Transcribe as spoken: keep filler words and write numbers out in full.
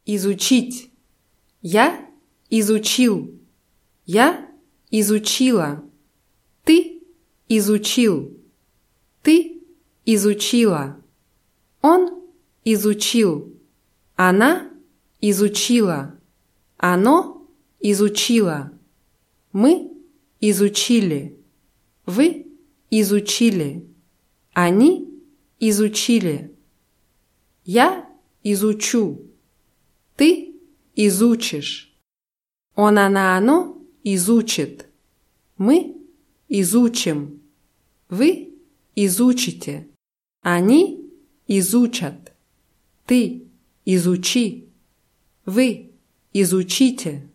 изучить. Я изучил. Я изучила. Ты изучил. Ты изучила. Он изучил. Она изучила. Оно изучило. Мы изучили. Вы изучили. Они изучили. Я изучу. Ты изучишь. Он, она, оно изучит. Мы изучим. Вы изучите. Они изучат. Ты изучи. Вы изучите.